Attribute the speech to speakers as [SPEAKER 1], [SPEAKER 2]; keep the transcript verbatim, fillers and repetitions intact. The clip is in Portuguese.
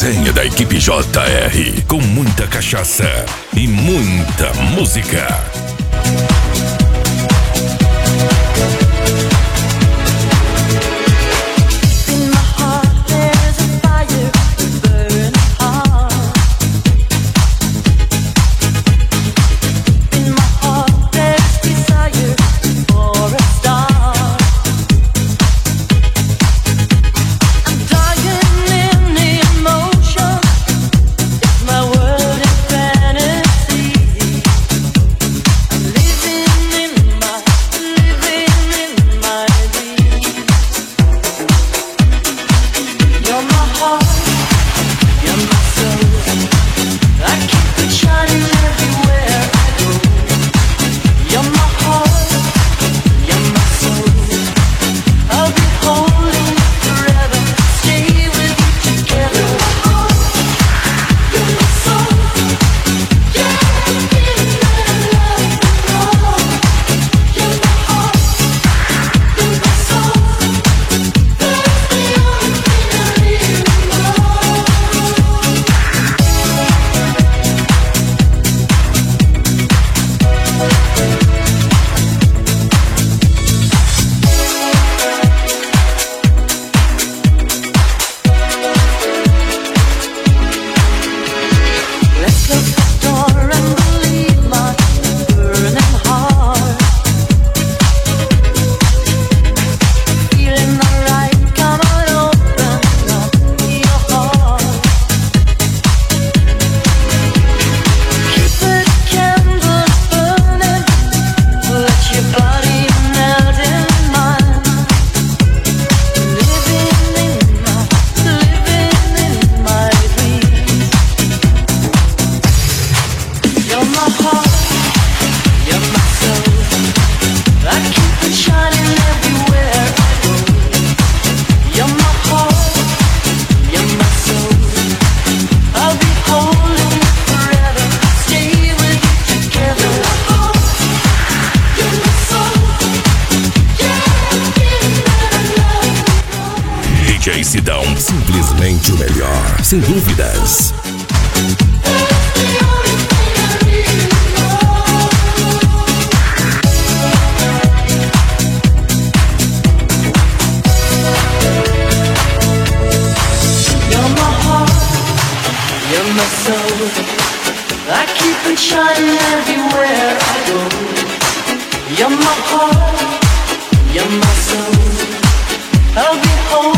[SPEAKER 1] resenha da equipe J R, com muita cachaça e muita música. D J Sidão, simplesmente o melhor, sem dúvidas.
[SPEAKER 2] You're my heart, you're my soul. I keep it shining everywhere I go. You're my heart, you're my soul. I'll be home.